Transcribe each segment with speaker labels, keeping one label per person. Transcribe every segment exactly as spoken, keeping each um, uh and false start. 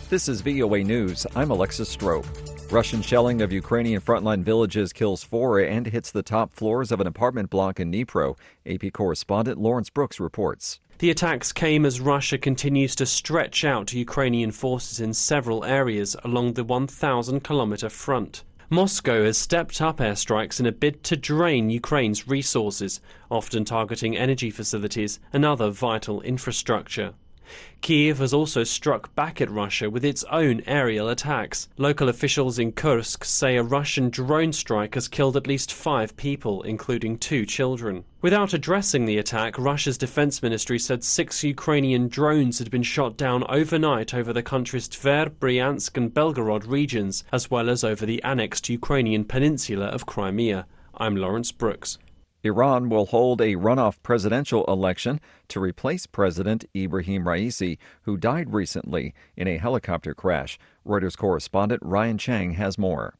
Speaker 1: This is V O A News. I'm Alexis Strope. Russian shelling of Ukrainian frontline villages kills four and hits the top floors of an apartment block in Dnipro. A P correspondent Lawrence Brooks reports.
Speaker 2: The attacks came as Russia continues to stretch out Ukrainian forces in several areas along the one thousand kilometer front. Moscow has stepped up airstrikes in a bid to drain Ukraine's resources, often targeting energy facilities and other vital infrastructure. Kyiv has also struck back at Russia with its own aerial attacks. Local officials in Kursk say a Russian drone strike has killed at least five people, including two children. Without addressing the attack, Russia's defense ministry said six Ukrainian drones had been shot down overnight over the country's Tver, Bryansk and Belgorod regions, as well as over the annexed Ukrainian peninsula of Crimea. I'm Lawrence Brooks.
Speaker 1: Iran will hold a runoff presidential election to replace President Ibrahim Raisi, who died recently in a helicopter crash. Reuters correspondent Ryan Chang has more.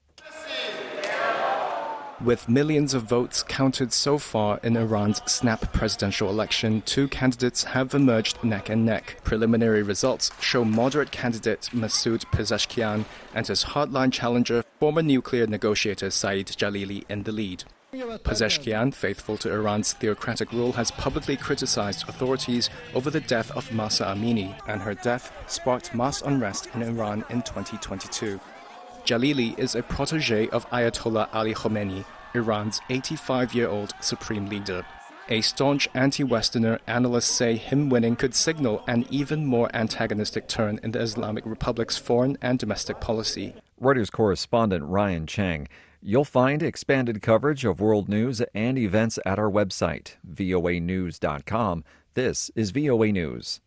Speaker 3: With millions of votes counted so far in Iran's snap presidential election, two candidates have emerged neck and neck. Preliminary results show moderate candidate Masoud Pezeshkian and his hardline challenger, former nuclear negotiator Saeed Jalili, in the lead. Pezeshkian, faithful to Iran's theocratic rule, has publicly criticized authorities over the death of Mahsa Amini, and her death sparked mass unrest in Iran in twenty twenty-two. Jalili is a protege of Ayatollah Ali Khamenei, Iran's eighty-five-year-old supreme leader. A staunch anti-Westerner, analysts say him winning could signal an even more antagonistic turn in the Islamic Republic's foreign and domestic policy.
Speaker 1: Reuters correspondent Ryan Chang. You'll find expanded coverage of world news and events at our website, V O A news dot com. This is V O A News.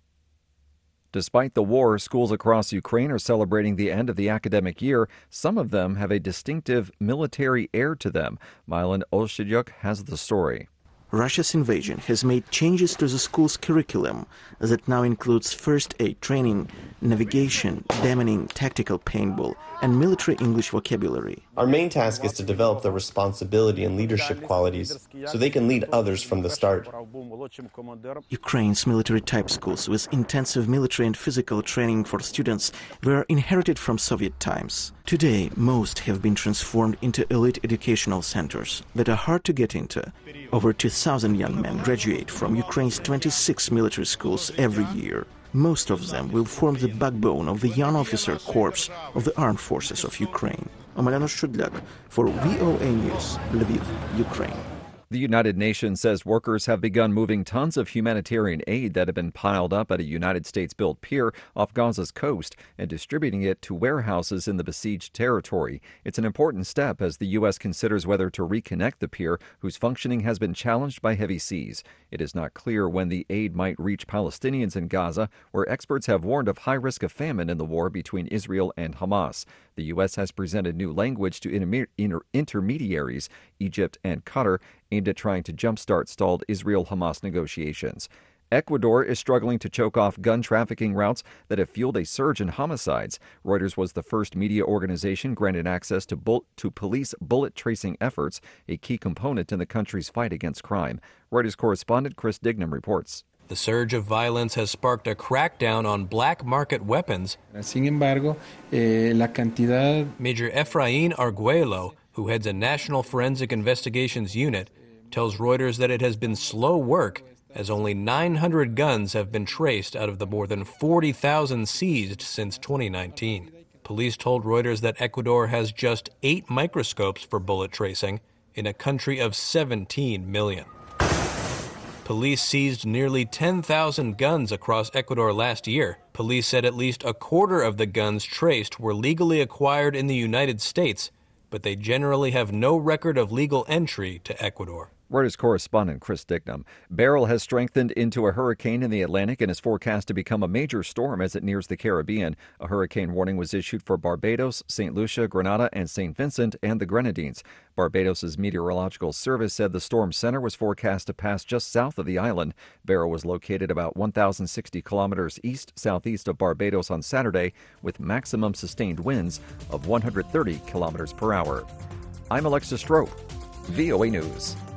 Speaker 1: Despite the war, schools across Ukraine are celebrating the end of the academic year. Some of them have a distinctive military air to them. Mylan Olshidyuk has the story.
Speaker 4: Russia's invasion has made changes to the school's curriculum that now includes first aid training, navigation, demining, tactical paintball, and military English vocabulary.
Speaker 5: Our main task is to develop the responsibility and leadership qualities so they can lead others from the start.
Speaker 4: Ukraine's military-type schools with intensive military and physical training for students were inherited from Soviet times. Today, most have been transformed into elite educational centers that are hard to get into. Over two thousand young men graduate from Ukraine's twenty-six military schools every year. Most of them will form the backbone of the young officer corps of the armed forces of Ukraine. Omelyan Olshidyuk for V O A News, Lviv, Ukraine.
Speaker 1: The United Nations says workers have begun moving tons of humanitarian aid that had been piled up at a United States-built pier off Gaza's coast and distributing it to warehouses in the besieged territory. It's an important step as the U S considers whether to reconnect the pier, whose functioning has been challenged by heavy seas. It is not clear when the aid might reach Palestinians in Gaza, where experts have warned of high risk of famine in the war between Israel and Hamas. The U S has presented new language to interme- inter- intermediaries, Egypt and Qatar, aimed at trying to jumpstart stalled Israel-Hamas negotiations. Ecuador is struggling to choke off gun trafficking routes that have fueled a surge in homicides. Reuters was the first media organization granted access to, bull- to police bullet tracing efforts, a key component in the country's fight against crime. Reuters correspondent Chris Dignam reports.
Speaker 6: The surge of violence has sparked a crackdown on black market weapons.
Speaker 7: Sin embargo, eh, la cantidad...
Speaker 6: Major Efrain Arguello, who heads a National Forensic Investigations Unit, tells Reuters that it has been slow work as only nine hundred guns have been traced out of the more than forty thousand seized since twenty nineteen. Police told Reuters that Ecuador has just eight microscopes for bullet tracing in a country of seventeen million. Police seized nearly ten thousand guns across Ecuador last year. Police said at least a quarter of the guns traced were legally acquired in the United States, but they generally have no record of legal entry to Ecuador.
Speaker 1: Reuters correspondent Chris Dignam. Beryl has strengthened into a hurricane in the Atlantic and is forecast to become a major storm as it nears the Caribbean. A hurricane warning was issued for Barbados, Saint Lucia, Grenada, and Saint Vincent and the Grenadines. Barbados' meteorological service said the storm center was forecast to pass just south of the island. Beryl was located about one thousand sixty kilometers east-southeast of Barbados on Saturday, with maximum sustained winds of one hundred thirty kilometers per hour. I'm Alexis Strope, V O A News.